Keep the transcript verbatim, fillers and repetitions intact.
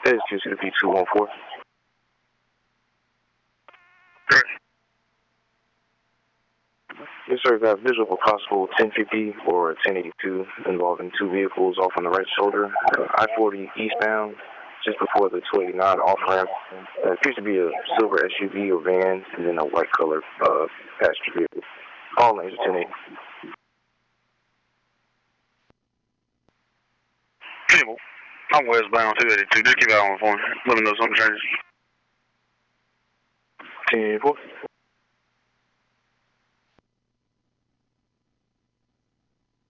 This is going to be two one four. Yes, sir. Got visual for possible ten fifty or ten eighty-two involving two vehicles off on the right shoulder. Uh, I forty eastbound, just before the two eighty-nine off ramp. Uh, appears to be a silver S U V or van, and then a white color uh, passenger vehicle. All lanes are ten eighty. Cable. I'm westbound two eighty-two. Just keep out on the phone. Let me know something changes. ten eighty-four.